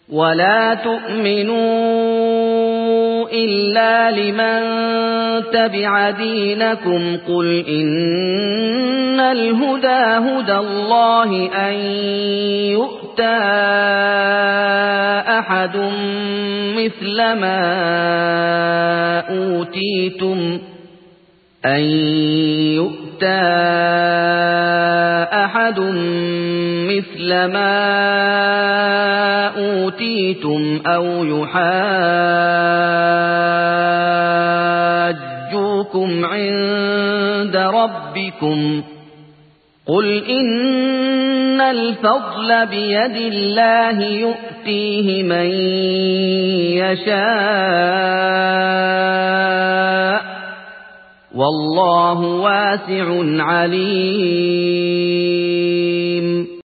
ولا تؤمنوا إلا لمن تبع دينكم قل إن الهدى هدى الله أن يؤتى أحد مثل ما أوتيتم أو يحاجوكم عند ربكم قل إن الفضل بيد الله يؤتيه من يشاء والله واسع عليم.